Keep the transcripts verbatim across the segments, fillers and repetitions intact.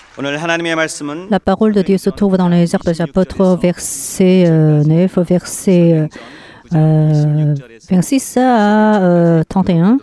La parole de Dieu se trouve dans les Actes des Apôtres, verset euh, neuf, verset euh, vingt-six à euh, trente et un.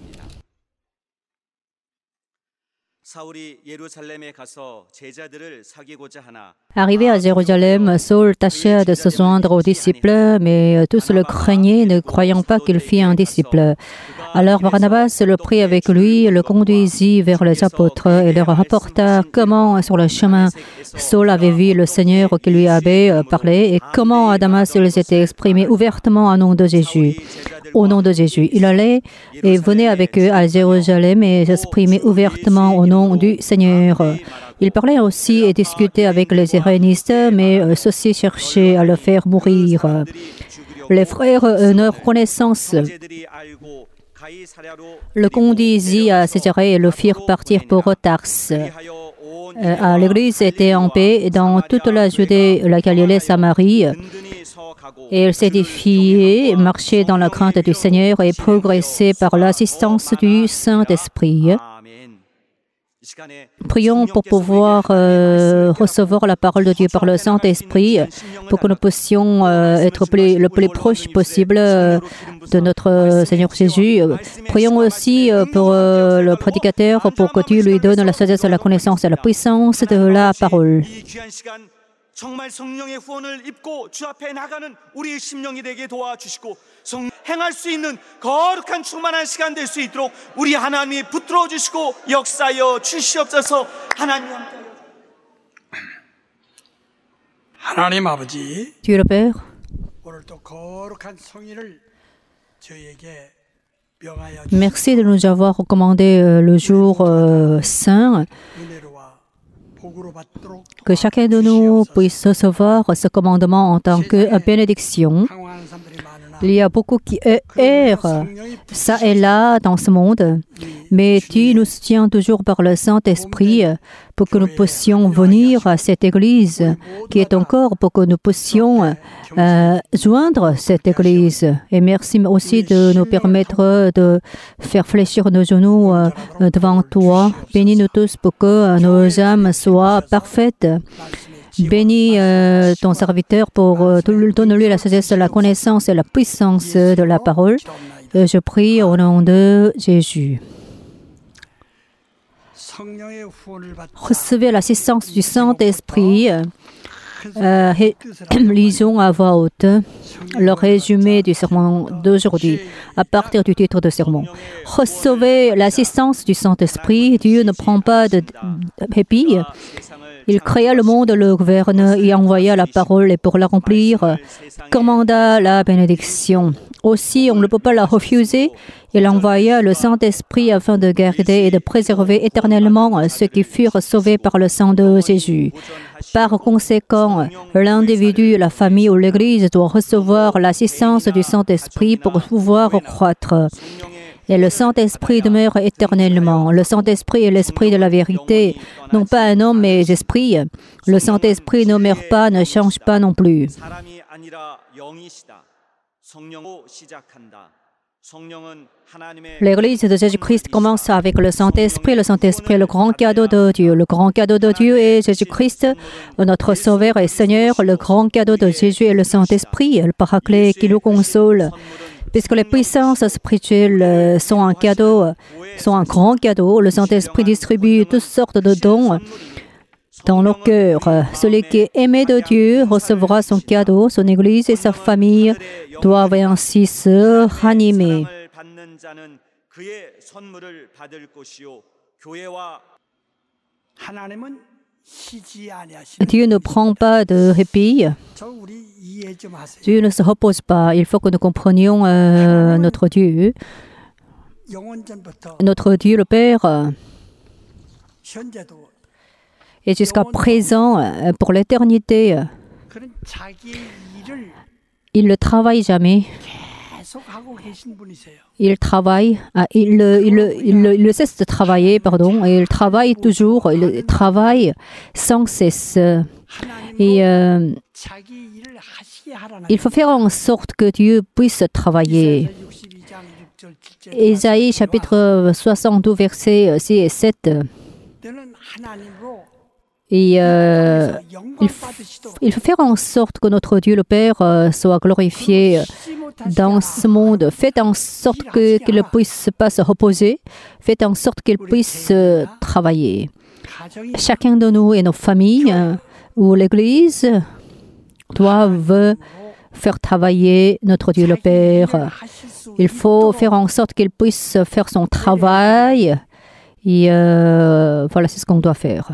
Arrivé à Jérusalem, Saul tâcha de se joindre aux disciples, mais tous le craignaient, ne croyant pas qu'il fît un disciple. Alors Barnabas le prit avec lui, le conduisit vers les apôtres et leur rapporta comment sur le chemin Saul avait vu le Seigneur qui lui avait parlé et comment à Damas il s'était exprimé ouvertement au nom de Jésus. Au nom de Jésus, il allait et venait avec eux à Jérusalem et s'exprimait ouvertement au nom du Seigneur. Il parlait aussi et discutait avec les irénistes, mais ceux-ci cherchaient à le faire mourir. Les frères, ne reconnaissance, le conduisit à Césarée et le firent partir pour Tarse. Euh, L'Église était en paix dans toute la Judée, la Galilée, Samarie. Et elle s'édifiait, marchait dans la crainte du Seigneur et progressait par l'assistance du Saint-Esprit. Prions pour pouvoir euh, recevoir la parole de Dieu par le Saint-Esprit, pour que nous puissions euh, être plus, le plus proche possible euh, de notre Seigneur Jésus. Prions aussi euh, pour euh, le prédicateur, pour que Dieu lui donne la sagesse, la connaissance et la puissance de la parole. 정말 성령의 후원을 입고 주 앞에 나가는 우리의 심령이 되게 도와주시고 성 행할 수 있는 거룩한 충만한 시간 될 수 있도록 우리 하나님이 붙들어 주시고 역사여 주시옵소서. 하나님 함께하여 하나님 아버지 Dieu le Père, 오늘 또 거룩한 성의를 저희에게 명하여 merci de nous avoir recommandé euh, le jour euh, saint. Que chacun de nous puisse recevoir ce commandement en tant que bénédiction. Il y a beaucoup qui errent, ça et là, dans ce monde, mais tu nous soutiens toujours par le Saint-Esprit pour que nous puissions venir à cette Église qui est ton corps, pour que nous puissions euh, joindre cette Église. Et merci aussi de nous permettre de faire fléchir nos genoux euh, devant toi. Bénis-nous tous pour que nos âmes soient parfaites. Bénis euh, ton serviteur pour euh, donner-lui la sagesse, la connaissance et la puissance de la parole. Et je prie au nom de Jésus. Recevez l'assistance du Saint-Esprit. Euh, lisons à voix haute le résumé du sermon d'aujourd'hui à partir du titre de sermon. Recevez l'assistance du Saint-Esprit. Dieu ne prend pas de répit. Il créa le monde, le gouverne, et envoya la parole et pour la remplir, commanda la bénédiction. Aussi, on ne peut pas la refuser. Il envoya le Saint-Esprit afin de garder et de préserver éternellement ceux qui furent sauvés par le sang de Jésus. Par conséquent, l'individu, la famille ou l'Église doit recevoir l'assistance du Saint-Esprit pour pouvoir croître. Et le Saint-Esprit demeure éternellement. Le Saint-Esprit est l'Esprit de la vérité, non pas un homme, mais l'Esprit. Le Saint-Esprit ne meurt pas, ne change pas non plus. L'Église de Jésus-Christ commence avec le Saint-Esprit. Le Saint-Esprit est le grand cadeau de Dieu. Le grand cadeau de Dieu est Jésus-Christ, notre Sauveur et Seigneur. Le grand cadeau de Jésus est le Saint-Esprit, le Paraclet qui nous console. Puisque les puissances spirituelles sont un cadeau, sont un grand cadeau, le Saint-Esprit distribue toutes sortes de dons dans nos cœurs. Celui qui est aimé de Dieu recevra son cadeau, son Église et sa famille doivent ainsi se ranimer. Dieu ne prend pas de répit. Dieu ne se repose pas. Il faut que nous comprenions euh, notre Dieu. Notre Dieu, le Père, et jusqu'à présent, pour l'éternité, il ne travaille jamais. Il travaille, il, il, il, il cesse de travailler, pardon, et il travaille toujours, il travaille sans cesse. Et euh, il faut faire en sorte que Dieu puisse travailler. Ésaïe chapitre soixante-douze, versets six et sept. Et euh, il, f- il faut faire en sorte que notre Dieu le Père euh, soit glorifié dans ce monde. Faites en sorte que, qu'il ne puisse pas se reposer. Faites en sorte qu'il puisse euh, travailler. Chacun de nous et nos familles euh, ou l'Église doivent faire travailler notre Dieu le Père. Il faut faire en sorte qu'il puisse faire son travail. Et euh, voilà, c'est ce qu'on doit faire.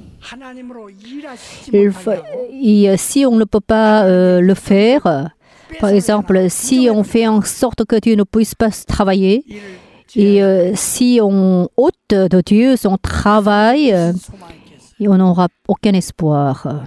Il faut, et si on ne peut pas euh, le faire, par exemple, si on fait en sorte que Dieu ne puisse pas travailler, et euh, si on ôte de Dieu son travail, euh, on n'aura aucun espoir.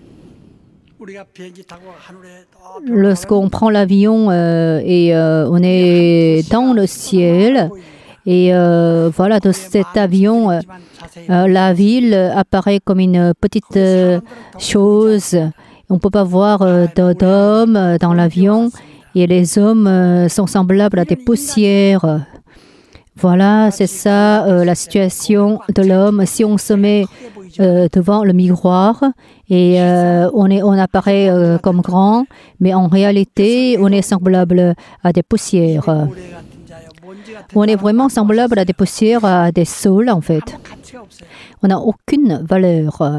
Lorsqu'on prend l'avion euh, et euh, on est dans le ciel, et euh, voilà, de cet avion, euh, euh, la ville apparaît comme une petite euh, chose. On ne peut pas voir euh, d'hommes dans l'avion et les hommes euh, sont semblables à des poussières. Voilà, c'est ça euh, la situation de l'homme. Si on se met euh, devant le miroir et euh, on, est, on apparaît euh, comme grand, mais en réalité, on est semblable à des poussières. On est vraiment semblable à des poussières, à des saules, en fait. On n'a aucune valeur.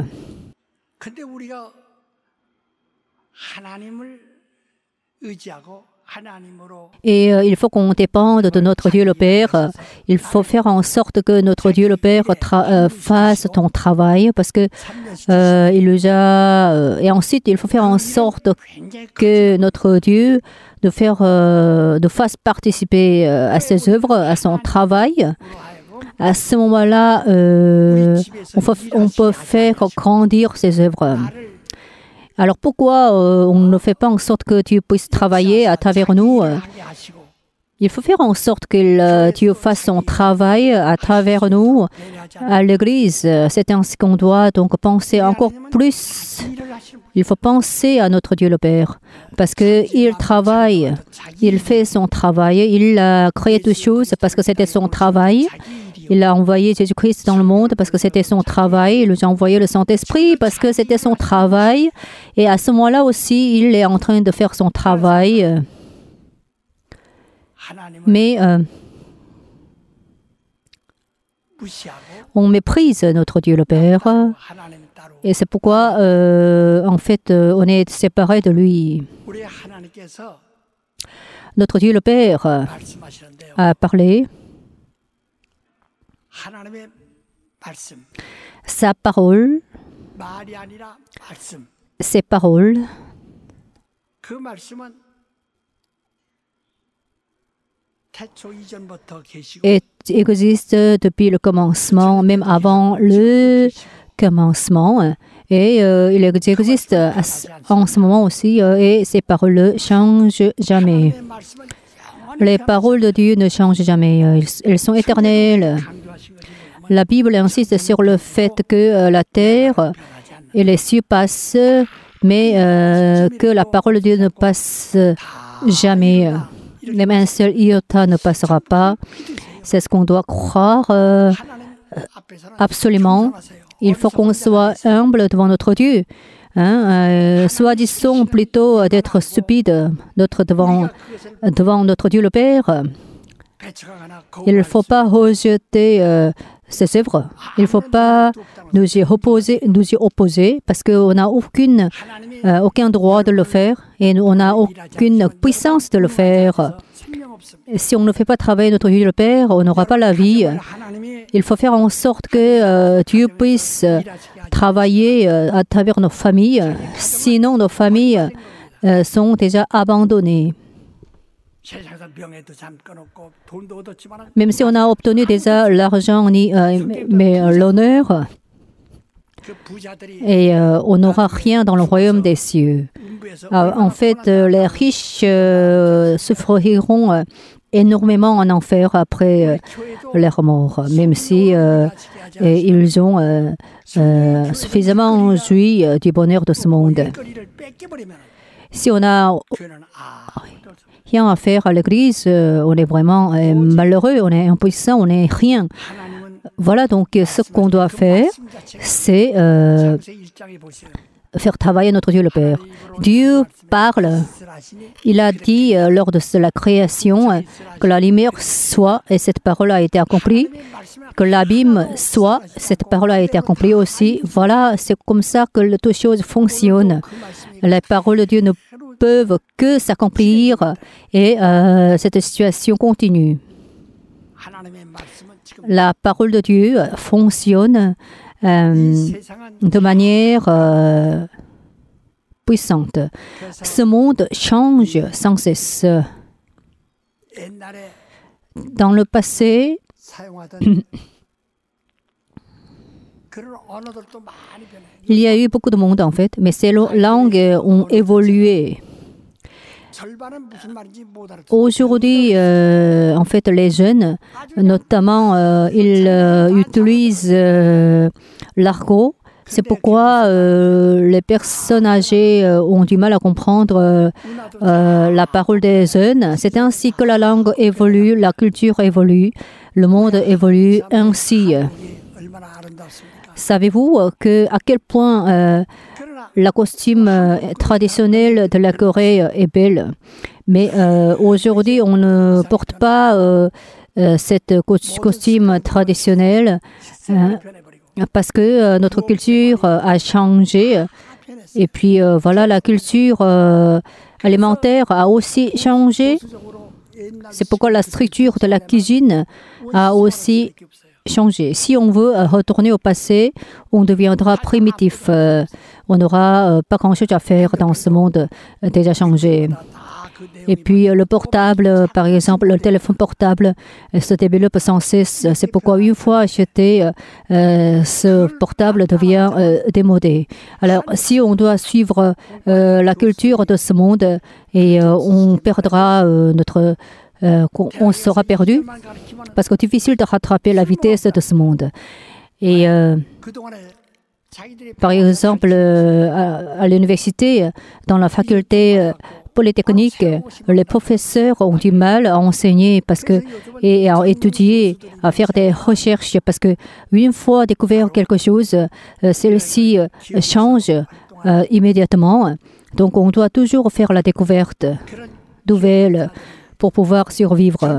Et euh, il faut qu'on dépende de notre Dieu le Père. Il faut faire en sorte que notre Dieu le Père tra- euh, fasse ton travail, parce que euh, il nous a. Euh, et ensuite, il faut faire en sorte que notre Dieu de faire, euh, de fasse participer euh, à ses œuvres, à son travail. À ce moment-là, euh, on, faut, on peut faire grandir ses œuvres. Alors pourquoi euh, on ne fait pas en sorte que Dieu puisse travailler à travers nous? Il faut faire en sorte que euh, Dieu fasse son travail à travers nous, à l'Église. C'est ainsi qu'on doit donc penser encore plus. Il faut penser à notre Dieu le Père, parce qu'il travaille, il fait son travail, il a créé toutes choses parce que c'était son travail. Il a envoyé Jésus-Christ dans le monde parce que c'était son travail. Il nous a envoyé le Saint-Esprit parce que c'était son travail. Et à ce moment-là aussi, il est en train de faire son travail. Mais euh, on méprise notre Dieu le Père. Et c'est pourquoi, euh, en fait, euh, on est séparés de lui. Notre Dieu le Père euh, a parlé. Sa parole, ses paroles, et existe depuis le commencement, même avant le commencement. Et euh, il existe en ce moment aussi, euh, et ces paroles ne changent jamais. Les paroles de Dieu ne changent jamais. Elles, elles sont éternelles. La Bible insiste sur le fait que euh, la terre et les cieux passent, mais euh, que la parole de Dieu ne passe jamais. Même un seul iota ne passera pas. C'est ce qu'on doit croire euh, absolument. Il faut qu'on soit humble devant notre Dieu. Hein, euh, soit disons plutôt d'être stupide d'être devant, devant notre Dieu le Père. Il ne faut pas rejeter euh, ses œuvres. Il ne faut pas nous y opposer, nous y opposer parce qu'on n'a aucune, euh, aucun droit de le faire et on n'a aucune puissance de le faire. Et si on ne fait pas travailler notre Dieu le Père, on n'aura pas la vie. Il faut faire en sorte que euh, Dieu puisse travailler euh, à travers nos familles. Sinon, nos familles euh, sont déjà abandonnées. Même si on a obtenu déjà l'argent, euh, mais euh, l'honneur, et euh, on n'aura rien dans le royaume des cieux. Euh, en fait, euh, les riches euh, souffriront euh, énormément en enfer après euh, leur mort, même si euh, ils ont euh, euh, suffisamment joui euh, du bonheur de ce monde. Si on n'a rien à faire à l'Église, euh, on est vraiment euh, malheureux, on est impuissant, on n'est rien. Voilà donc ce qu'on doit faire, c'est euh, faire travailler notre Dieu le Père. Dieu parle. Il a dit euh, lors de la création euh, que la lumière soit, et cette parole a été accomplie. Que l'abîme soit, cette parole a été accomplie aussi. Voilà, c'est comme ça que le, toutes choses fonctionnent. Les paroles de Dieu ne peuvent que s'accomplir et euh, cette situation continue. La parole de Dieu fonctionne euh, de manière euh, puissante. Ce monde change sans cesse. Dans le passé, il y a eu beaucoup de monde en fait, mais ces langues ont évolué. Aujourd'hui, euh, en fait, les jeunes, notamment, euh, ils euh, utilisent euh, l'argot. C'est pourquoi euh, les personnes âgées euh, ont du mal à comprendre euh, euh, la parole des jeunes. C'est ainsi que la langue évolue, la culture évolue, le monde évolue ainsi. Savez-vous que à quel point euh, la costume euh, traditionnelle de la Corée euh, est belle, mais euh, aujourd'hui on ne porte pas euh, euh, cette costume traditionnelle euh, parce que euh, notre culture euh, a changé et puis euh, voilà, la culture euh, alimentaire a aussi changé. C'est pourquoi la structure de la cuisine a aussi changé. Si on veut retourner au passé, on deviendra primitif. Euh, on n'aura euh, pas grand-chose à faire dans ce monde euh, déjà changé. Et puis euh, le portable, euh, par exemple, le téléphone portable euh, se développe sans cesse. C'est pourquoi une fois acheté, euh, ce portable devient euh, démodé. Alors, si on doit suivre euh, la culture de ce monde, et euh, on perdra euh, notre... Euh, on sera perdu parce que c'est difficile de rattraper la vitesse de ce monde. Et euh, par exemple, euh, à, à l'université, dans la faculté euh, polytechnique, les professeurs ont du mal à enseigner parce que, et à étudier, à faire des recherches parce que une fois découvert quelque chose, euh, celle-ci euh, change euh, immédiatement. Donc, on doit toujours faire la découverte nouvelle pour pouvoir survivre.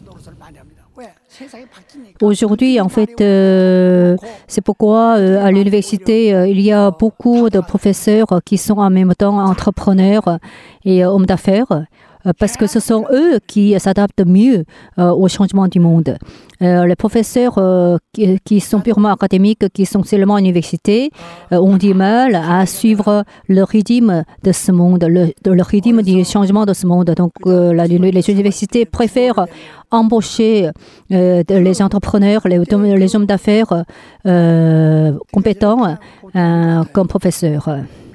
Aujourd'hui, en fait, euh, c'est pourquoi euh, à l'université, euh, il y a beaucoup de professeurs qui sont en même temps entrepreneurs et euh, hommes d'affaires, euh, parce que ce sont eux qui s'adaptent mieux euh, au changement du monde. Euh, les professeurs euh, qui, qui sont purement académiques, qui sont seulement à l'université, euh, ont du mal à suivre le rythme de ce monde, le, le rythme du changement de ce monde. Donc, euh, la, les universités préfèrent embaucher euh, les entrepreneurs, les, les hommes d'affaires euh, compétents euh, comme professeurs.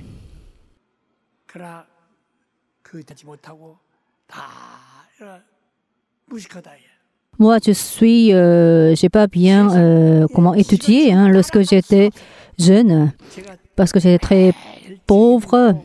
Moi, je suis, euh, j'ai pas bien euh, comment étudier hein, lorsque j'étais jeune, parce que j'étais très pauvre.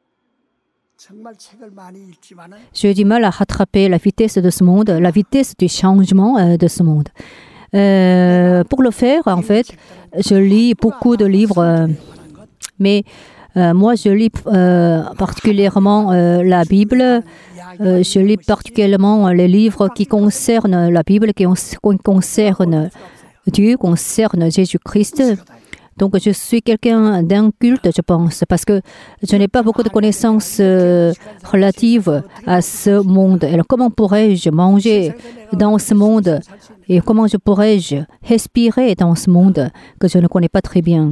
J'ai du mal à rattraper la vitesse de ce monde, la vitesse du changement euh, de ce monde. Euh, pour le faire, en fait, je lis beaucoup de livres, euh, mais euh, moi, je lis euh, particulièrement euh, la Bible. Euh, je lis particulièrement les livres qui concernent la Bible, qui concernent Dieu, concernent Jésus-Christ. Donc, je suis quelqu'un d'inculte, je pense, parce que je n'ai pas beaucoup de connaissances euh, relatives à ce monde. Alors, comment pourrais-je manger dans ce monde et comment je pourrais-je respirer dans ce monde que je ne connais pas très bien?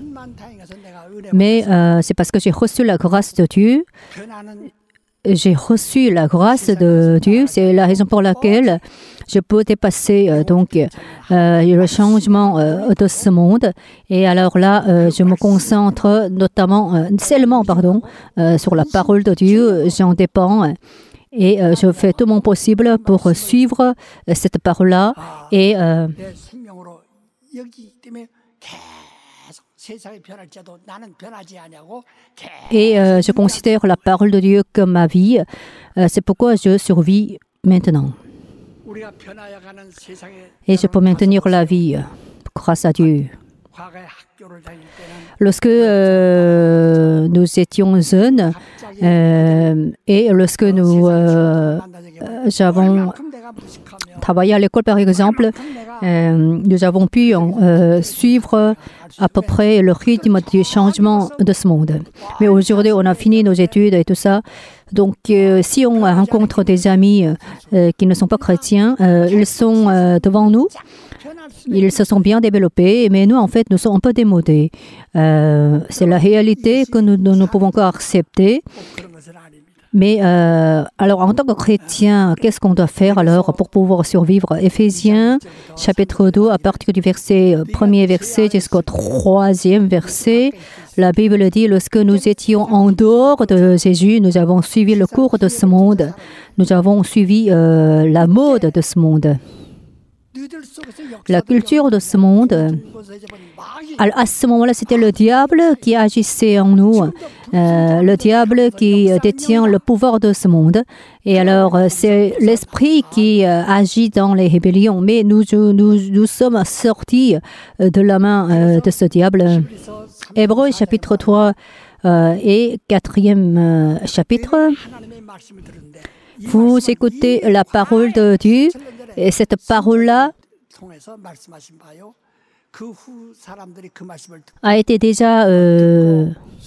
Mais euh, c'est parce que j'ai reçu la grâce de Dieu. J'ai reçu la grâce de Dieu. C'est la raison pour laquelle je peux dépasser euh, donc euh, le changement euh, de ce monde. Et alors là, euh, je me concentre notamment, euh, seulement, pardon, euh, sur la parole de Dieu. J'en dépends. Et euh, je fais tout mon possible pour suivre euh, cette parole-là. Et euh, Et euh, je considère la parole de Dieu comme ma vie. Euh, c'est pourquoi je survis maintenant. Et je peux maintenir la vie grâce à Dieu. Lorsque euh, nous étions jeunes euh, et lorsque nous euh, avons travaillé à l'école, par exemple, euh, nous avons pu euh, suivre à peu près le rythme du changement de ce monde. Mais aujourd'hui, on a fini nos études et tout ça. Donc, euh, si on rencontre des amis euh, qui ne sont pas chrétiens, euh, ils sont euh, devant nous. Ils se sont bien développés, mais nous, en fait, nous sommes un peu démodés. Euh, c'est la réalité que nous ne pouvons pas accepter. Mais euh, alors, en tant que chrétien, qu'est-ce qu'on doit faire alors pour pouvoir survivre? Éphésiens, chapitre deux, à partir du verset premier verset jusqu'au troisième verset, la Bible dit, lorsque nous étions en dehors de Jésus, nous avons suivi le cours de ce monde. Nous avons suivi euh, la mode de ce monde. La culture de ce monde, à ce moment-là, c'était le diable qui agissait en nous, euh, le diable qui détient le pouvoir de ce monde. Et alors, c'est l'esprit qui euh, agit dans les rébellions. Mais nous, nous, nous sommes sortis de la main euh, de ce diable. Hébreux, chapitre trois euh, et quatrième euh, chapitre. Vous écoutez la parole de Dieu. Et cette parole-là a été déjà euh,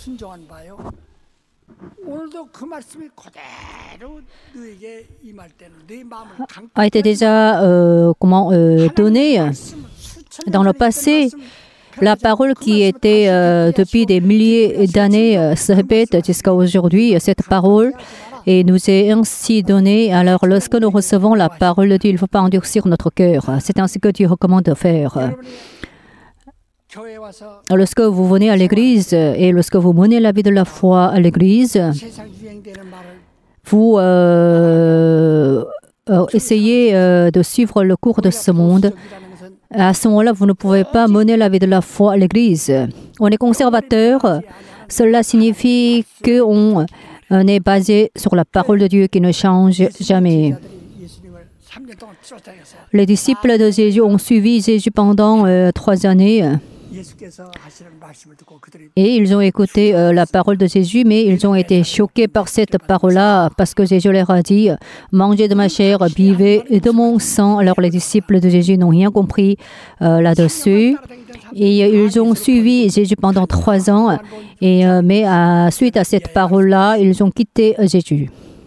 a été déjà euh, comment euh, donnée dans le passé. La parole qui était euh, depuis des milliers d'années euh, se répète jusqu'à aujourd'hui. Cette parole et nous est ainsi donné. Alors, lorsque nous recevons la parole de Dieu, il ne faut pas endurcir notre cœur. C'est ainsi que Dieu recommande de faire. Lorsque vous venez à l'église et lorsque vous menez la vie de la foi à l'église, vous euh, euh, essayez euh, de suivre le cours de ce monde. À ce moment-là, vous ne pouvez pas mener la vie de la foi à l'église. On est conservateur. Cela signifie qu'on On est basé sur la parole de Dieu qui ne change jamais. Les disciples de Jésus ont suivi Jésus pendant euh, trois années. Et ils ont écouté euh, la parole de Jésus, mais ils ont été choqués par cette parole-là parce que Jésus leur a dit « Mangez de ma chair, buvez de mon sang ». Alors les disciples de Jésus n'ont rien compris euh, là-dessus. Et ils ont suivi Jésus pendant trois ans, et, euh, mais à, suite à cette parole-là, ils ont quitté Jésus.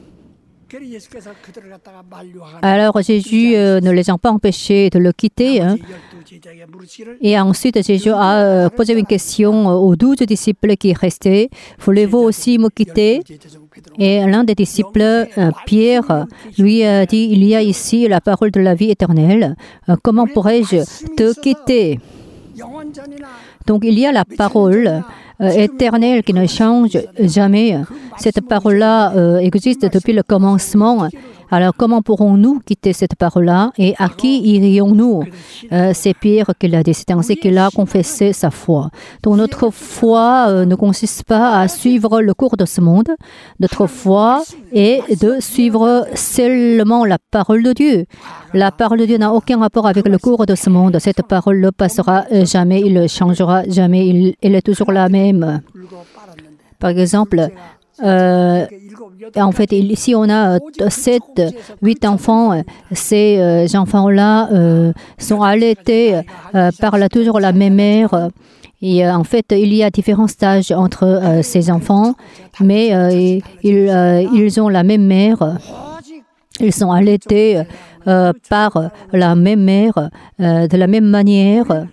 Alors Jésus euh, ne les a pas empêchés de le quitter. Hein. Et ensuite, Jésus a euh, posé une question aux douze disciples qui restaient. « Voulez-vous aussi me quitter ?» Et l'un des disciples, euh, Pierre, lui a dit « Il y a ici la parole de la vie éternelle. Euh, comment pourrais-je te quitter ?» Donc, il y a la parole euh, éternelle qui ne change jamais. Cette parole-là euh, existe depuis le commencement. Alors, comment pourrons-nous quitter cette parole-là et à qui irions-nous? euh, C'est Pierre qui l'a dit. C'est ainsi qu'il a confessé sa foi. Donc, notre foi euh, ne consiste pas à suivre le cours de ce monde. Notre foi est de suivre seulement la parole de Dieu. La parole de Dieu n'a aucun rapport avec le cours de ce monde. Cette parole ne passera jamais, il ne changera jamais, il, elle est toujours la même. Par exemple, euh, en fait, ici on a sept, huit enfants. Ces euh, enfants-là euh, sont allaités euh, par la, toujours la même mère. Et euh, en fait, il y a différents stages entre euh, ces enfants, mais euh, ils, euh, ils ont la même mère. Ils sont allaités euh, par la même mère, euh, de la même manière.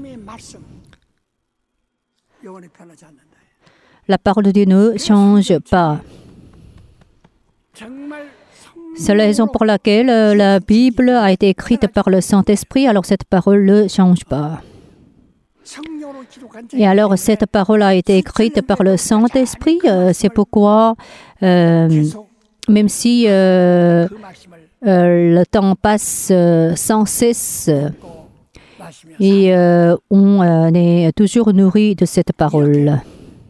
La parole de Dieu ne change pas. C'est la raison pour laquelle euh, la Bible a été écrite par le Saint-Esprit, alors cette parole ne change pas. Et alors cette parole a été écrite par le Saint-Esprit, euh, c'est pourquoi, euh, même si euh, euh, le temps passe euh, sans cesse, et euh, on euh, est toujours nourri de cette parole.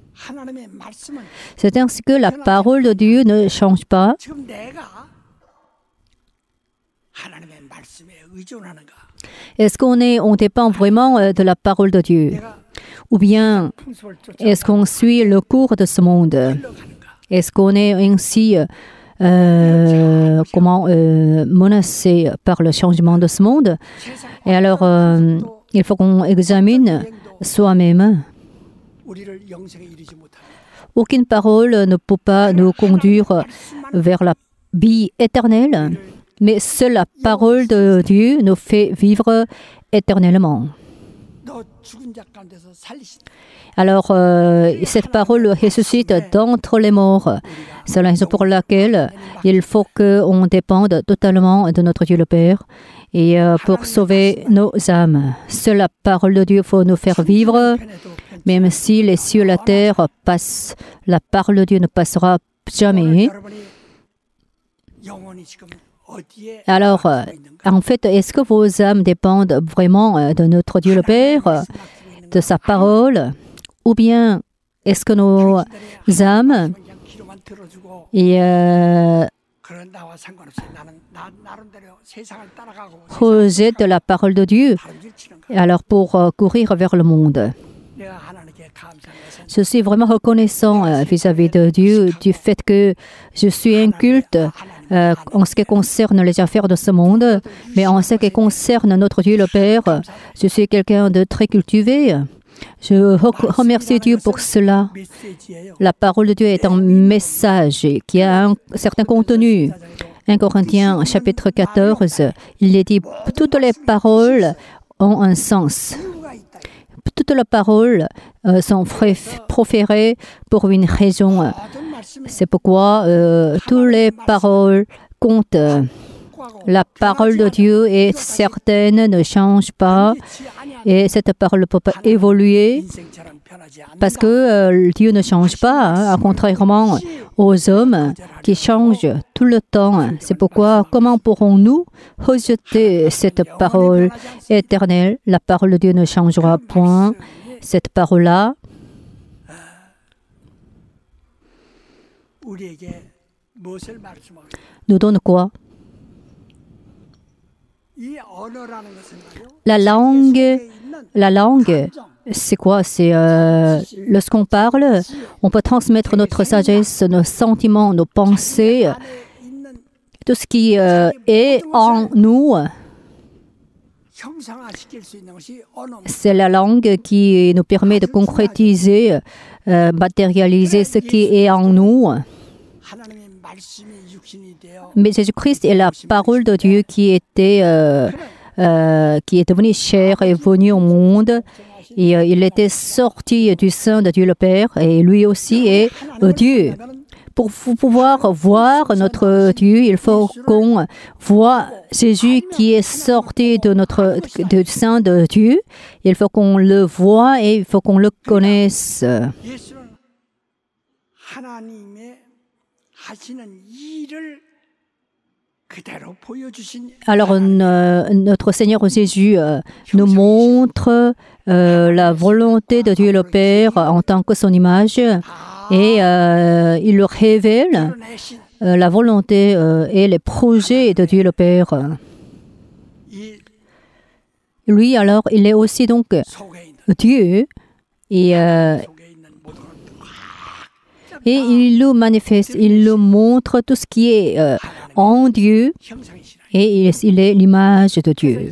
C'est ainsi que la parole de Dieu ne change pas. Est-ce qu'on est, on dépend vraiment de la parole de Dieu? Ou bien est-ce qu'on suit le cours de ce monde? Est-ce qu'on est ainsi euh, comment, euh, menacé par le changement de ce monde? Et alors, euh, il faut qu'on examine soi-même. Aucune parole ne peut pas nous conduire vers la vie éternelle, mais seule la parole de Dieu nous fait vivre éternellement. Alors, euh, cette parole ressuscite d'entre les morts. C'est la raison pour laquelle il faut qu'on dépende totalement de notre Dieu le Père et euh, pour sauver nos âmes. Seule la parole de Dieu faut nous faire vivre, même si les cieux et la terre passent. La parole de Dieu ne passera jamais. Alors, euh, en fait, est-ce que vos âmes dépendent vraiment de notre Dieu le Père, de sa parole, ou bien est-ce que nos âmes et, euh, rejettent la parole de Dieu alors pour euh, courir vers le monde? Je suis vraiment reconnaissant euh, vis-à-vis de Dieu du fait que je suis inculte euh, en ce qui concerne les affaires de ce monde, mais en ce qui concerne notre Dieu le Père, je suis quelqu'un de très cultivé. Je remercie Dieu pour cela. La parole de Dieu est un message qui a un certain contenu. un Corinthiens chapitre quatorze, il est dit « Toutes les paroles ont un sens ». Toutes les paroles euh, sont proférées pour une raison. C'est pourquoi euh, toutes les paroles comptent. La parole de Dieu est certaine, ne change pas. Et cette parole ne peut pas évoluer parce que euh, Dieu ne change pas, hein, contrairement aux hommes qui changent tout le temps. C'est pourquoi, comment pourrons-nous rejeter cette parole éternelle? La parole de Dieu ne changera point. Cette parole-là nous donne quoi? La langue, la langue, c'est quoi? C'est euh, lorsqu'on parle, on peut transmettre notre sagesse, nos sentiments, nos pensées, tout ce qui euh, est en nous. C'est la langue qui nous permet de concrétiser, euh, matérialiser ce qui est en nous. Mais Jésus-Christ est la parole de Dieu qui était, euh, euh, qui est devenue chair et venue au monde. Et euh, il était sorti du sein de Dieu le Père et lui aussi est euh, Dieu. Pour pouvoir voir notre Dieu, il faut qu'on voit Jésus qui est sorti de notre du sein de Dieu. Il faut qu'on le voie et il faut qu'on le connaisse. Alors, euh, notre Seigneur Jésus euh, nous montre euh, la volonté de Dieu le Père en tant que son image et euh, il le révèle euh, la volonté euh, et les projets de Dieu le Père. Lui, alors, il est aussi donc Dieu et euh, Et il le manifeste, il le montre tout ce qui est euh, en Dieu et il, il est l'image de Dieu.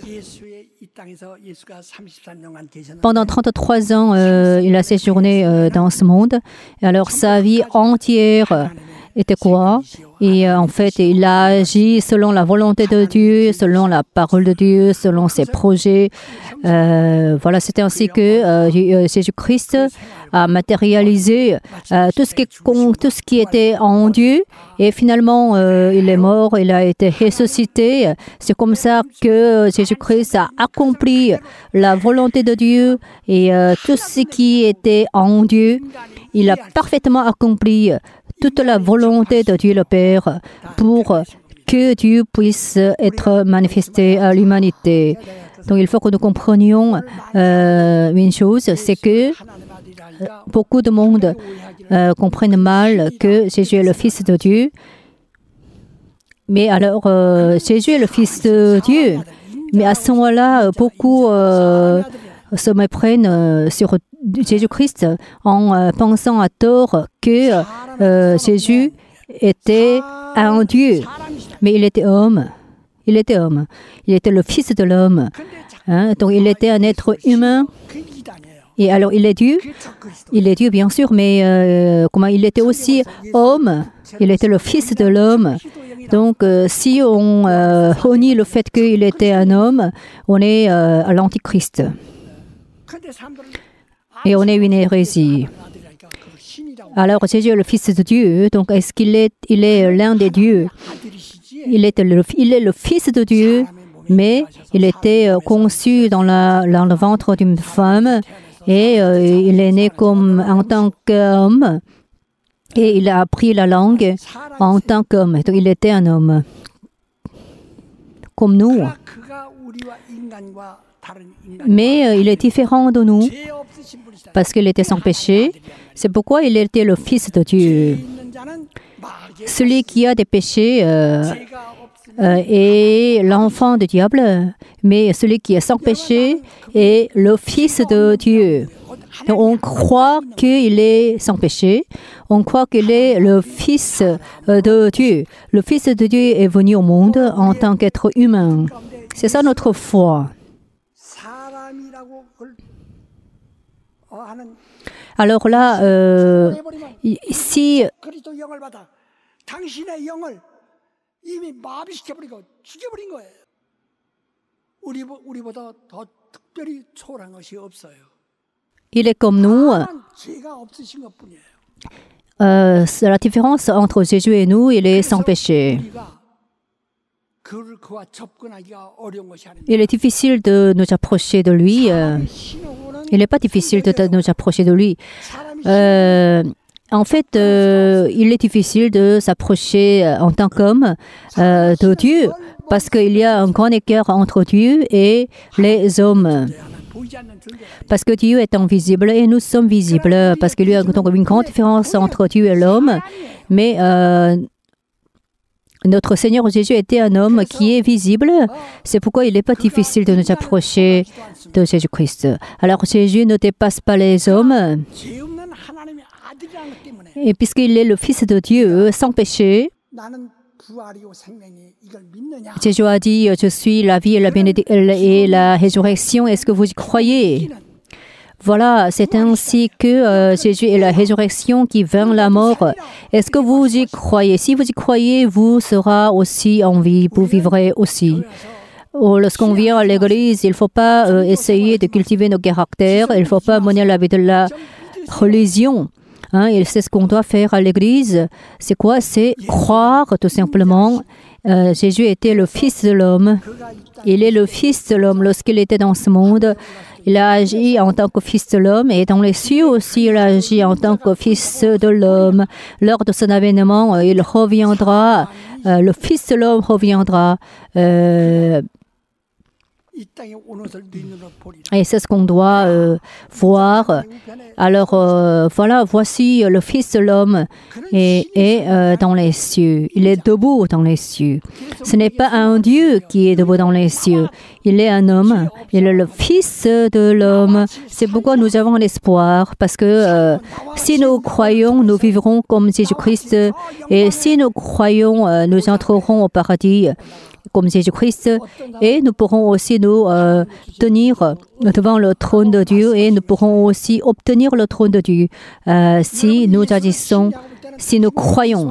Pendant trente-trois ans, euh, il a séjourné euh, dans ce monde. Et alors sa vie entière était quoi? Et euh, en fait, il a agi selon la volonté de Dieu, selon la parole de Dieu, selon ses projets. Euh, voilà, c'était ainsi que euh, Jésus-Christ a matérialisé euh, tout ce qui, tout ce qui était en Dieu. Et finalement, euh, il est mort, il a été ressuscité. C'est comme ça que Jésus-Christ a accompli la volonté de Dieu et euh, tout ce qui était en Dieu. Il a parfaitement accompli toute la volonté de Dieu le Père pour que Dieu puisse être manifesté à l'humanité. Donc il faut que nous comprenions euh, une chose, c'est que beaucoup de monde euh, comprennent mal que Jésus est le Fils de Dieu. Mais alors, euh, Jésus est le Fils de Dieu. Mais à ce moment-là, beaucoup euh, se méprennent euh, sur Jésus-Christ en euh, pensant à tort que euh, Jésus était un Dieu. Mais il était homme. Il était homme. Il était le Fils de l'homme. Hein? Donc, il était un être humain. Et alors, il est Dieu. Il est Dieu, bien sûr, mais euh, comment il était aussi homme. Il était le Fils de l'homme. Donc, euh, si on euh, renie le fait qu'il était un homme, on est euh, à l'Antichrist. Et on est une hérésie. Alors, Jésus est le Fils de Dieu. Donc, est-ce qu'il est, il est l'un des dieux? Il est le, il est le Fils de Dieu, mais il était euh, conçu dans, la, dans le ventre d'une femme et euh, il est né comme en tant qu'homme. Et il a appris la langue en tant qu'homme. Donc, il était un homme. Comme nous. Mais euh, il est différent de nous. Parce qu'il était sans péché. C'est pourquoi il était le Fils de Dieu. Celui qui a des péchés euh, euh, est l'enfant du diable. Mais celui qui est sans péché est le Fils de Dieu. Donc, on croit qu'il est sans péché. On croit qu'il est le Fils de Dieu. Le Fils de Dieu est venu au monde en tant qu'être humain. C'est ça notre foi. Alors là, euh, si il est comme nous, euh, la différence entre Jésus et nous, il est sans péché. Il est difficile de nous approcher de lui. Euh, il n'est pas difficile de nous approcher de lui. Euh, en fait, euh, il est difficile de s'approcher en tant qu'homme euh, de Dieu parce qu'il y a un grand écart entre Dieu et les hommes. Parce que Dieu est invisible et nous sommes visibles. Parce qu'il y a donc une grande différence entre Dieu et l'homme. Mais euh, notre Seigneur Jésus était un homme qui est visible. C'est pourquoi il n'est pas difficile de nous approcher de Jésus-Christ. Alors Jésus ne dépasse pas les hommes. Et puisqu'il est le Fils de Dieu, sans péché, Jésus a dit, je suis la vie et la, bénédic- et la résurrection. Est-ce que vous y croyez? Voilà, c'est ainsi que euh, Jésus est la résurrection qui vainc la mort. Est-ce que vous y croyez? Si vous y croyez, vous serez aussi en vie, vous vivrez aussi. Lorsqu'on vient à l'église, il ne faut pas euh, essayer de cultiver nos caractères, il ne faut pas mener la vie de la religion. Hein, et c'est ce qu'on doit faire à l'église. C'est quoi? C'est croire tout simplement. Euh, Jésus était le Fils de l'homme. Il est le Fils de l'homme. Lorsqu'il était dans ce monde, il a agi en tant que Fils de l'homme. Et dans les cieux aussi, il a agi en tant que Fils de l'homme. Lors de son avènement, il reviendra. Euh, le Fils de l'homme reviendra. Euh, Et c'est ce qu'on doit euh, voir. Alors euh, voilà, voici le Fils de l'homme est, est euh, dans les cieux. Il est debout dans les cieux. Ce n'est pas un Dieu qui est debout dans les cieux. Il est un homme. Il est le Fils de l'homme. C'est pourquoi nous avons l'espoir. Parce que euh, si nous croyons, nous vivrons comme Jésus-Christ. Et si nous croyons, euh, nous entrerons au paradis comme Jésus-Christ, et nous pourrons aussi nous euh, tenir devant le trône de Dieu, et nous pourrons aussi obtenir le trône de Dieu euh, si nous agissons, si nous croyons.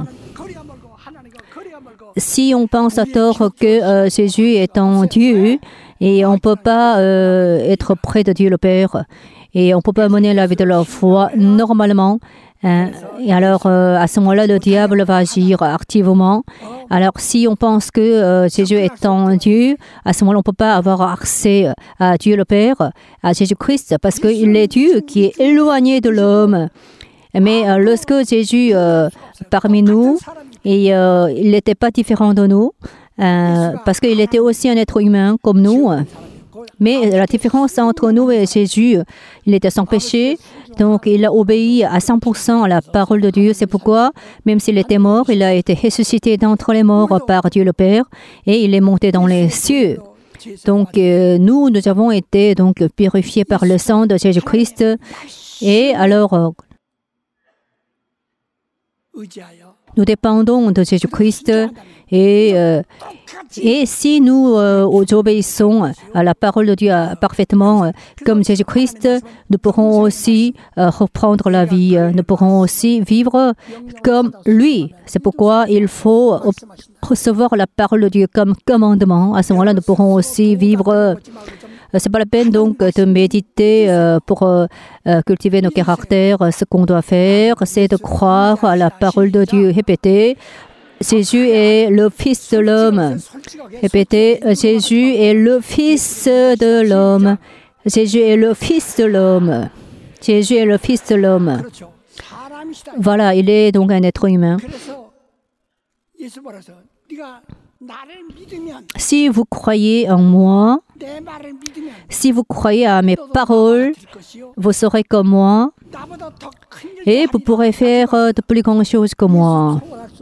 Si on pense à tort que euh, Jésus est en Dieu, et on ne peut pas euh, être près de Dieu le Père, et on ne peut pas mener la vie de la foi normalement, hein, et alors euh, à ce moment-là, le diable va agir activement. Alors si on pense que euh, Jésus est en Dieu, à ce moment-là, on ne peut pas avoir accès à Dieu le Père, à Jésus-Christ, parce qu'il est Dieu qui est éloigné de l'homme. Mais euh, lorsque Jésus euh, parmi nous, et euh, il n'était pas différent de nous, euh, parce qu'il était aussi un être humain comme nous. Mais la différence entre nous et Jésus, il était sans péché, donc il a obéi à cent pour cent à la parole de Dieu. C'est pourquoi, même s'il était mort, il a été ressuscité d'entre les morts par Dieu le Père et il est monté dans les cieux. Donc euh, nous, nous avons été donc purifiés par le sang de Jésus-Christ. Et alors, euh, nous dépendons de Jésus-Christ et, euh, et si nous euh, obéissons à la parole de Dieu euh, parfaitement euh, comme Jésus-Christ, nous pourrons aussi euh, reprendre la vie, nous pourrons aussi vivre comme lui. C'est pourquoi il faut recevoir la parole de Dieu comme commandement. À ce moment-là, nous pourrons aussi vivre. C'est pas la peine donc de méditer euh, pour euh, cultiver nos caractères. Ce qu'on doit faire, c'est de croire à la parole de Dieu. Répétez, Jésus est le Fils de l'homme. Répétez, Jésus est le Fils de l'homme. Jésus est le Fils de l'homme. Jésus est le Fils de l'homme. Voilà, il est donc un être humain. Si vous croyez en moi, si vous croyez à mes paroles, vous serez comme moi et vous pourrez faire de plus grandes choses que moi.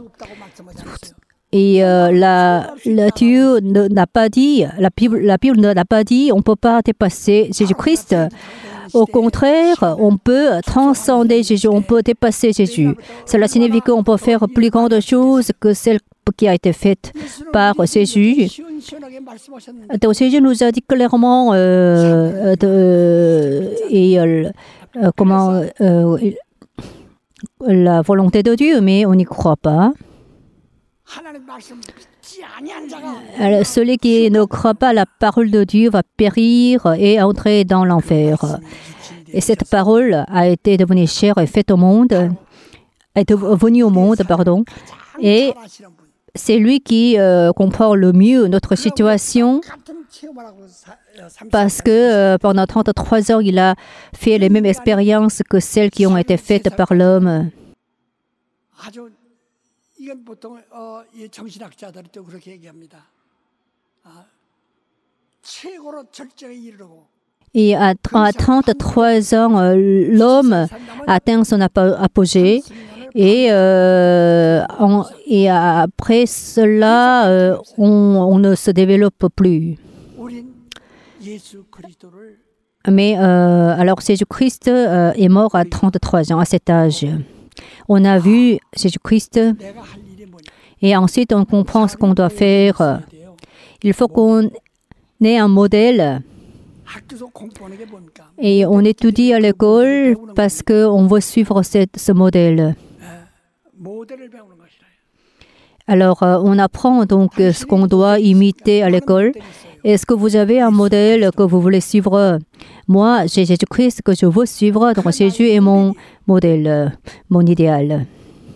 Et euh, la, la Dieu n'a pas dit, la Bible, la Bible n'a pas dit, on ne peut pas dépasser Jésus-Christ. Au contraire, on peut transcender Jésus, on peut dépasser Jésus. Cela signifie qu'on peut faire plus grandes choses que celles qui a été faite par Jésus. Donc Jésus nous a dit clairement euh, de, et euh, comment euh, la volonté de Dieu, mais on n'y croit pas. Alors, celui qui ne croit pas à la parole de Dieu va périr et entrer dans l'enfer. Et cette parole a été devenue chair et faite au monde, est venue au monde, pardon. Et c'est lui qui euh, comprend le mieux notre situation parce que euh, pendant trente-trois ans, il a fait les mêmes expériences que celles qui ont été faites par l'homme. Et à trente-trois ans, euh, l'homme atteint son apogée. Et, euh, on, et après cela, euh, on, on ne se développe plus. Mais euh, alors Jésus-Christ euh, est mort à trente-trois ans, à cet âge. On a vu Jésus-Christ et ensuite on comprend ce qu'on doit faire. Il faut qu'on ait un modèle. Et on étudie à l'école parce qu'on veut suivre cette, ce modèle. Alors, euh, on apprend donc ce qu'on doit imiter à l'école. Est-ce que vous avez un modèle que vous voulez suivre? Moi, j'ai Jésus-Christ que je veux suivre. Donc, Jésus est mon modèle, mon idéal.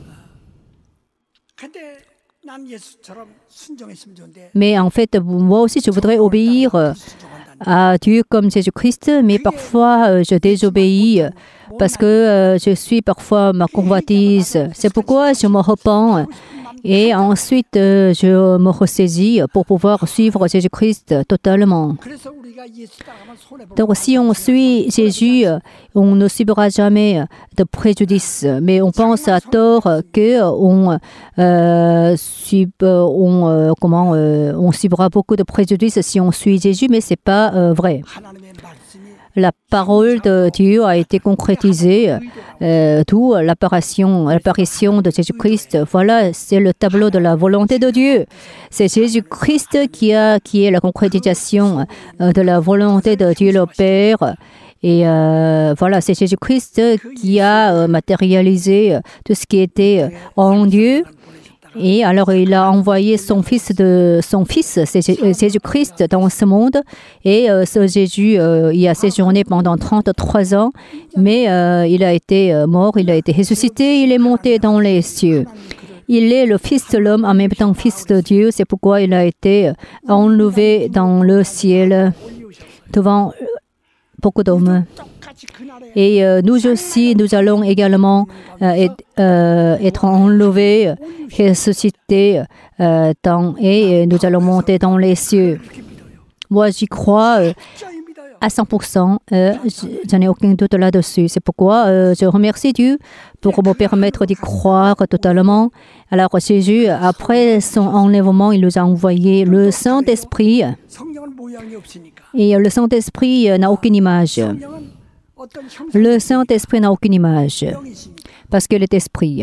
Mais en fait, moi aussi, je voudrais obéir à Dieu comme Jésus-Christ, mais parfois, euh, je désobéis parce que euh, je suis parfois ma convoitise. C'est pourquoi je me repens et ensuite euh, je me ressaisis pour pouvoir suivre Jésus-Christ totalement. Donc si on suit Jésus, on ne subira jamais de préjudice, mais on pense à tort qu'on euh, sub, on, euh, comment, euh, on subira beaucoup de préjudice si on suit Jésus, mais ce n'est pas euh, vrai. La parole de Dieu a été concrétisée, euh, d'où l'apparition, l'apparition de Jésus-Christ. Voilà, c'est le tableau de la volonté de Dieu. C'est Jésus-Christ qui, a, qui est la concrétisation euh, de la volonté de Dieu le Père. Et euh, voilà, c'est Jésus-Christ qui a euh, matérialisé tout ce qui était en Dieu. Et alors, il a envoyé son fils, de, son fils, c'est Jésus-Christ, dans ce monde. Et euh, ce Jésus, euh, il a séjourné pendant trente-trois ans, mais euh, il a été mort, il a été ressuscité, il est monté dans les cieux. Il est le Fils de l'homme, en même temps Fils de Dieu. C'est pourquoi il a été enlevé dans le ciel devant beaucoup d'hommes. Et euh, nous aussi, nous allons également euh, être, euh, être enlevés, ressuscités, euh, dans, et nous allons monter dans les cieux. Moi, j'y crois euh, à cent pour cent. Euh, je n'en ai aucun doute là-dessus. C'est pourquoi euh, je remercie Dieu pour me permettre d'y croire totalement. Alors, Jésus, après son enlèvement, il nous a envoyé le Saint-Esprit. Et le Saint-Esprit n'a aucune image. Le Saint-Esprit n'a aucune image. Parce qu'il est esprit.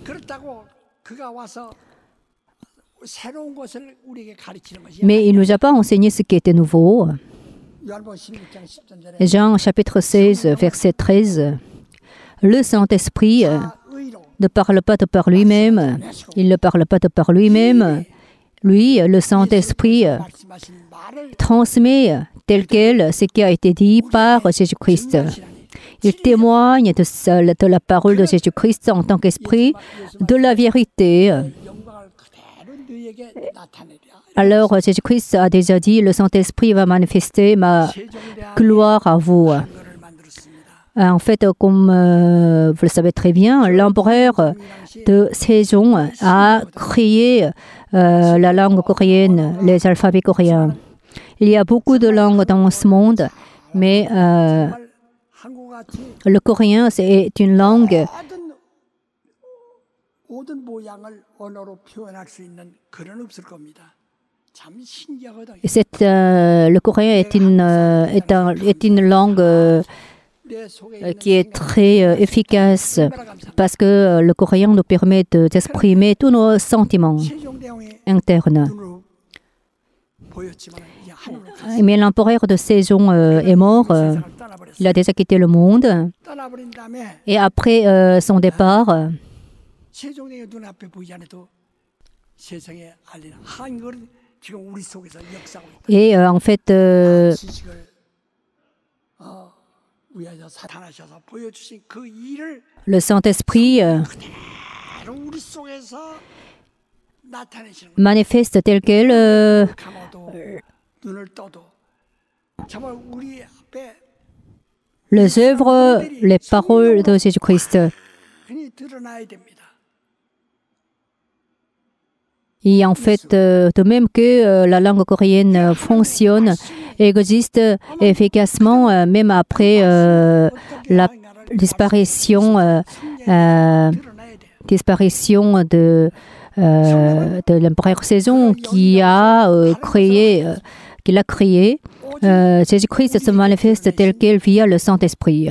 Mais il ne nous a pas enseigné ce qui était nouveau. Jean chapitre seize, verset treize. Le Saint-Esprit ne parle pas de par lui-même. Il ne parle pas de par lui-même. Lui, le Saint-Esprit, transmet tel quel ce qui a été dit par Jésus-Christ. Il témoigne de, de la parole de Jésus-Christ en tant qu'esprit, de la vérité. Alors, Jésus-Christ a déjà dit, le Saint-Esprit va manifester ma gloire à vous. En fait, comme euh, vous le savez très bien, l'empereur de Sejong a créé euh, la langue coréenne, les alphabets coréens. Il y a beaucoup de langues dans ce monde, mais euh, le coréen, c'est une langue C'est, euh, le coréen est une, euh, est un, est une langue euh, qui est très euh, efficace parce que euh, le coréen nous permet de, d'exprimer tous nos sentiments internes. Mais l'empereur de Sejong euh, est mort. Euh, il a déjà quitté le monde. Et après euh, son départ, et euh, en fait, euh, le Saint-Esprit euh, manifeste tel quel euh, les œuvres, les paroles de Jésus-Christ. Et en fait, euh, de même que euh, la langue coréenne euh, fonctionne, existe efficacement, euh, même après euh, la disparition, euh, euh, disparition de, euh, de l'empereur Sejong qui a euh, créé, euh, qui l'a créé. Euh, Jésus-Christ se manifeste tel quel via le Saint-Esprit.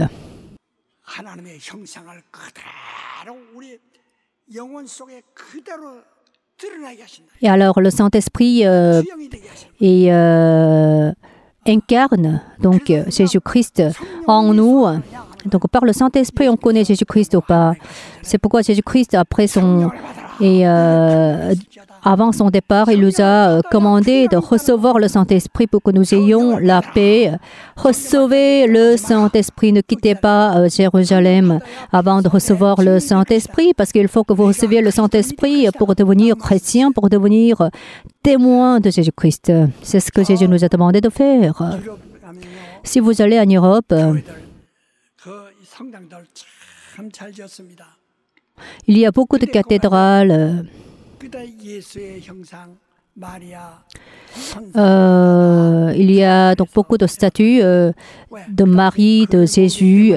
Et alors le Saint-Esprit euh, et, euh, incarne donc Jésus-Christ en nous. Donc par le Saint-Esprit, on connaît Jésus-Christ ou pas. C'est pourquoi Jésus-Christ, après son et euh, avant son départ, il nous a commandé de recevoir le Saint-Esprit pour que nous ayons la paix. Recevez le Saint-Esprit, ne quittez pas Jérusalem avant de recevoir le Saint-Esprit, parce qu'il faut que vous receviez le Saint-Esprit pour devenir chrétien, pour devenir témoin de Jésus-Christ. C'est ce que Jésus nous a demandé de faire. Si vous allez en Europe, il y a beaucoup de cathédrales. Euh, il y a donc beaucoup de statues euh, de Marie, de Jésus.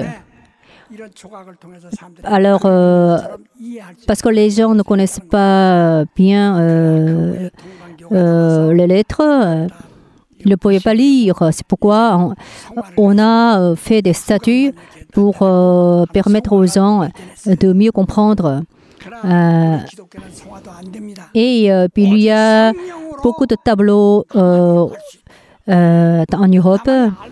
Alors, euh, parce que les gens ne connaissent pas bien euh, euh, les lettres, ils ne pouvaient pas lire. C'est pourquoi on, on a fait des statues pour euh, permettre aux gens de mieux comprendre. Euh, et euh, puis il y a beaucoup de tableaux euh, euh, en Europe.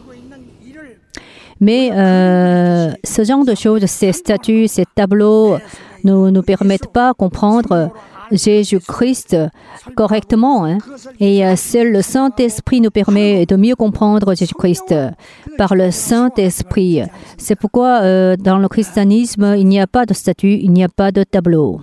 Mais euh, ce genre de choses, ces statues, ces tableaux ne nous permettent pas de comprendre Jésus-Christ correctement. Hein. Et euh, seul le Saint-Esprit nous permet de mieux comprendre Jésus-Christ par le Saint-Esprit. C'est pourquoi euh, dans le christianisme, il n'y a pas de statue, il n'y a pas de tableau.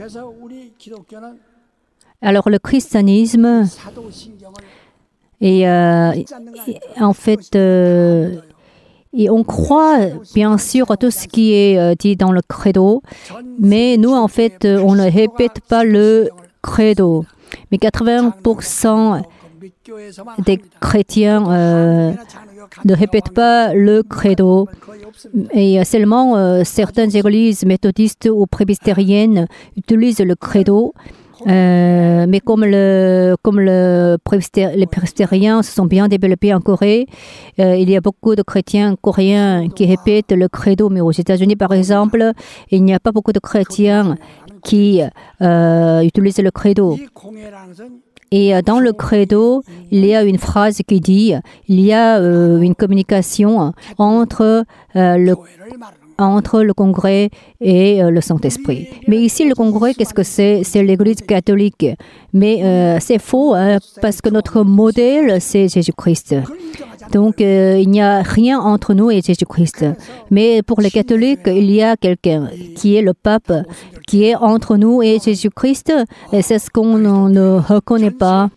Alors le christianisme, et, euh, en fait, euh, et on croit bien sûr à tout ce qui est euh, dit dans le credo, mais nous en fait on ne répète pas le credo. Mais quatre-vingts pour cent des chrétiens euh, ne répètent pas le credo. Et seulement euh, certaines églises méthodistes ou presbytériennes utilisent le credo. Euh, mais comme, le, comme le les presbytériens se sont bien développés en Corée, euh, il y a beaucoup de chrétiens coréens qui répètent le credo. Mais aux États-Unis, par exemple, il n'y a pas beaucoup de chrétiens qui euh, utilisent le credo. Et dans le credo, il y a une phrase qui dit il y a euh, une communication entre euh, le entre le Congrès et euh, le Saint-Esprit. Mais ici, le Congrès, qu'est-ce que c'est? C'est l'Église catholique. Mais euh, c'est faux, hein, parce que notre modèle, c'est Jésus-Christ. Donc, euh, il n'y a rien entre nous et Jésus-Christ. Mais pour les catholiques, il y a quelqu'un qui est le pape, qui est entre nous et Jésus-Christ. Et c'est ce qu'on ne reconnaît pas.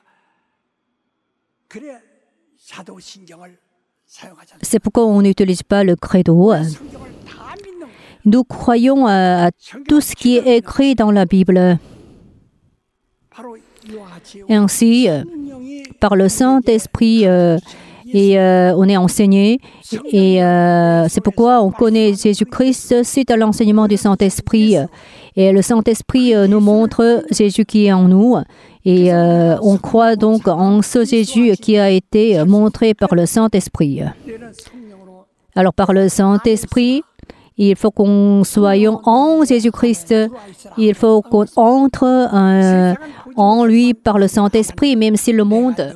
C'est pourquoi on n'utilise pas le credo. Nous croyons à, à tout ce qui est écrit dans la Bible. Ainsi, par le Saint-Esprit, euh, et euh, on est enseigné. Et euh, c'est pourquoi on connaît Jésus-Christ suite à l'enseignement du Saint-Esprit. Et le Saint-Esprit euh, nous montre Jésus qui est en nous. Et euh, on croit donc en ce Jésus qui a été montré par le Saint-Esprit. Alors, par le Saint-Esprit, il faut qu'on soit en Jésus-Christ. Il faut qu'on entre euh, en lui par le Saint-Esprit, même si le monde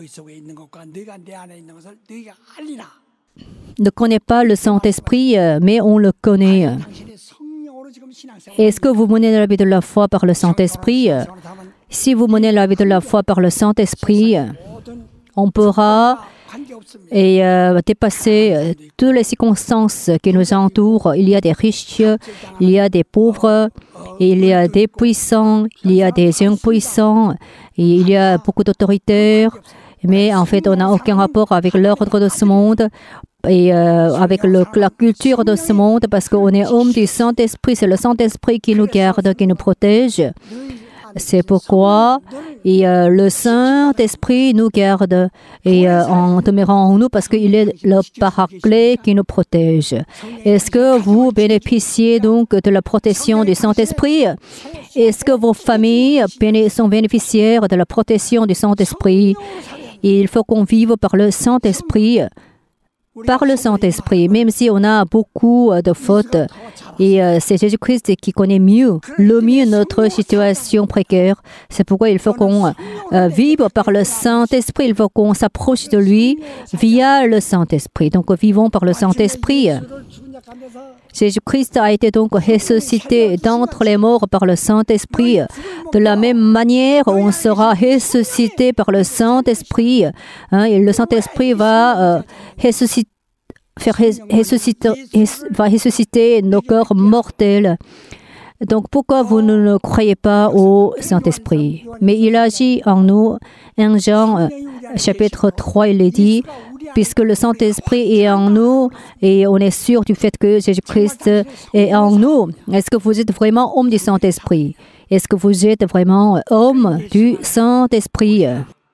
ne connaît pas le Saint-Esprit, mais on le connaît. Est-ce que vous menez la vie de la foi par le Saint-Esprit? Si vous menez la vie de la foi par le Saint-Esprit, on pourra et euh, dépasser euh, toutes les circonstances qui nous entourent. Il y a des riches, il y a des pauvres, il y a des puissants, il y a des impuissants, et il y a beaucoup d'autoritaires, mais en fait, on n'a aucun rapport avec l'ordre de ce monde et euh, avec le, la culture de ce monde, parce qu'on est homme du Saint-Esprit. C'est le Saint-Esprit qui nous garde, qui nous protège. C'est pourquoi et, euh, le Saint-Esprit nous garde et euh, en demeurant en nous, parce qu'il est le paraclet qui nous protège. Est-ce que vous bénéficiez donc de la protection du Saint-Esprit? Est-ce que vos familles sont bénéficiaires de la protection du Saint-Esprit? Il faut qu'on vive par le Saint-Esprit. Par le Saint-Esprit, même si on a beaucoup de fautes. Et euh, c'est Jésus-Christ qui connaît mieux, le mieux notre situation précaire. C'est pourquoi il faut qu'on euh, vive par le Saint-Esprit. Il faut qu'on s'approche de lui via le Saint-Esprit. Donc, vivons par le Saint-Esprit. Jésus-Christ a été donc ressuscité d'entre les morts par le Saint-Esprit. De la même manière, on sera ressuscité par le Saint-Esprit. Hein, et le Saint-Esprit va euh, ressusciter, faire ressusciter, va ressusciter nos corps mortels. Donc, pourquoi vous ne croyez pas au Saint-Esprit? Mais il agit en nous. un Jean, euh, chapitre trois, il est dit, puisque le Saint-Esprit est en nous et on est sûr du fait que Jésus-Christ est en nous. Est-ce que vous êtes vraiment homme du Saint-Esprit? Est-ce que vous êtes vraiment homme du Saint-Esprit?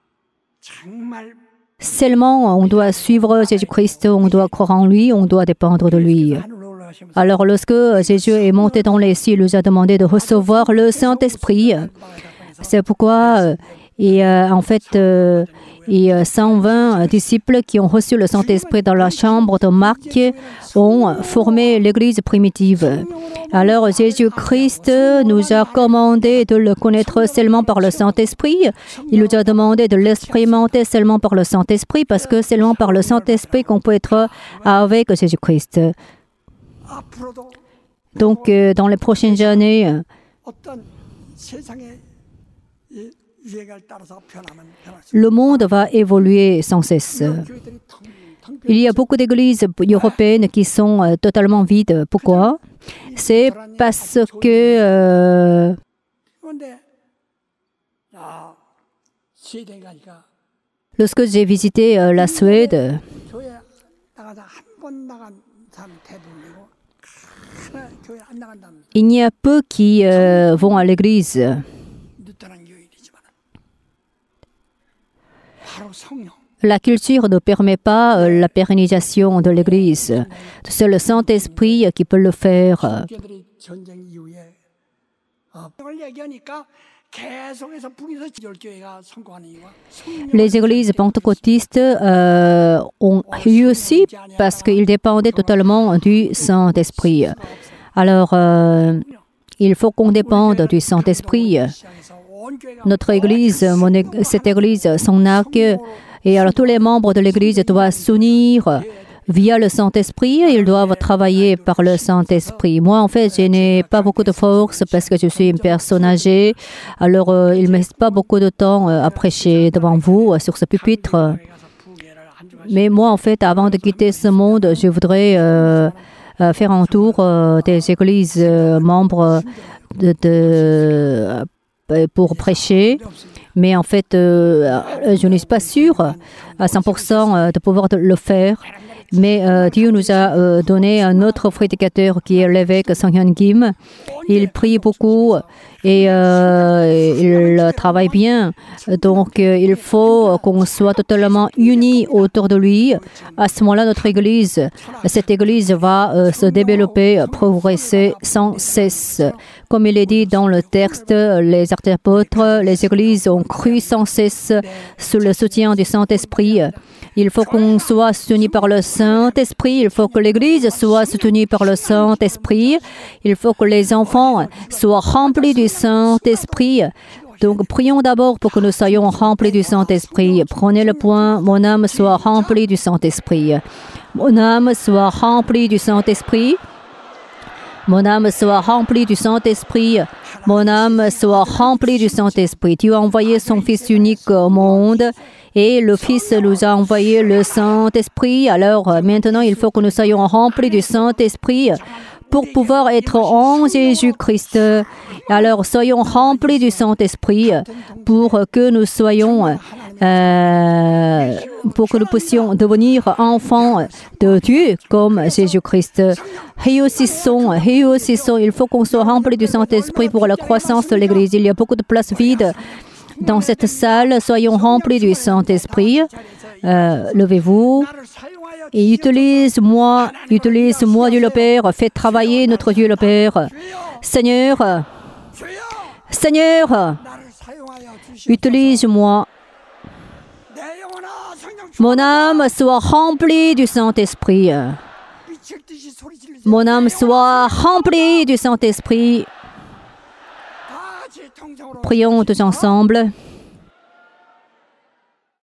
Seulement, on doit suivre Jésus-Christ, on doit croire en lui, on doit dépendre de lui. Alors, lorsque Jésus est monté dans les cieux, il nous a demandé de recevoir le Saint-Esprit. C'est pourquoi, et, euh, en fait, euh, et cent vingt disciples qui ont reçu le Saint-Esprit dans la chambre de Marc ont formé l'Église primitive. Alors, Jésus-Christ nous a commandé de le connaître seulement par le Saint-Esprit. Il nous a demandé de l'expérimenter seulement par le Saint-Esprit, parce que c'est seulement par le Saint-Esprit qu'on peut être avec Jésus-Christ. Donc, euh, dans les prochaines années, le monde va évoluer sans cesse. Il y a beaucoup d'églises européennes qui sont euh, totalement vides. Pourquoi? C'est parce que euh, lorsque j'ai visité euh, la Suède, il y a peu qui euh, vont à l'église. La culture ne permet pas euh, la pérennisation de l'Église. C'est le Saint-Esprit qui peut le faire. Les églises pentecôtistes euh, ont réussi parce qu'ils dépendaient totalement du Saint-Esprit. Alors, euh, il faut qu'on dépende du Saint-Esprit. Notre église, mon ég- cette église, son arc, et alors tous les membres de l'église doivent s'unir via le Saint-Esprit. Ils doivent travailler par le Saint-Esprit. Moi, en fait, je n'ai pas beaucoup de force parce que je suis une personne âgée. Alors, euh, il ne me reste pas beaucoup de temps euh, à prêcher devant vous euh, sur ce pupitre. Mais moi, en fait, avant de quitter ce monde, je voudrais euh, euh, faire un tour euh, des églises euh, membres de, de, euh, pour prêcher. Mais en fait, euh, je ne suis pas sûre à cent pour cent de pouvoir le faire. Mais euh, Dieu nous a euh, donné un autre prédicateur qui est l'évêque Sang-Hyun Kim. Il prie beaucoup et euh, il travaille bien. Donc, euh, il faut qu'on soit totalement unis autour de lui. À ce moment-là, notre Église, cette Église va euh, se développer, progresser sans cesse. Comme il est dit dans le texte, les apôtres, les Églises ont cru sans cesse sous le soutien du Saint-Esprit. Il faut qu'on soit soutenu par le Saint-Esprit. Il faut que l'Église soit soutenue par le Saint-Esprit. Il faut que les enfants soient remplis du Saint-Esprit. Donc, prions d'abord pour que nous soyons remplis du Saint-Esprit. Prenez le point, mon âme soit remplie du Saint-Esprit. Mon âme soit remplie du Saint-Esprit. Mon âme soit remplie du Saint-Esprit. Mon âme soit remplie du Saint-Esprit. Dieu a envoyé son Fils unique au monde et le Fils nous a envoyé le Saint-Esprit. Alors maintenant, il faut que nous soyons remplis du Saint-Esprit pour pouvoir être en Jésus-Christ. Alors soyons remplis du Saint-Esprit pour que nous soyons... Euh, pour que nous puissions devenir enfants de Dieu comme Jésus-Christ. Réussissons, réussissons. Il faut qu'on soit rempli du Saint-Esprit pour la croissance de l'Église. Il y a beaucoup de places vides dans cette salle. Soyons remplis du Saint-Esprit. Euh, levez-vous et utilise-moi, utilise-moi, Dieu le Père. Fais travailler notre Dieu le Père. Seigneur, Seigneur, utilise-moi. Mon âme soit remplie du Saint-Esprit. Mon âme soit remplie du Saint-Esprit. Prions tous ensemble.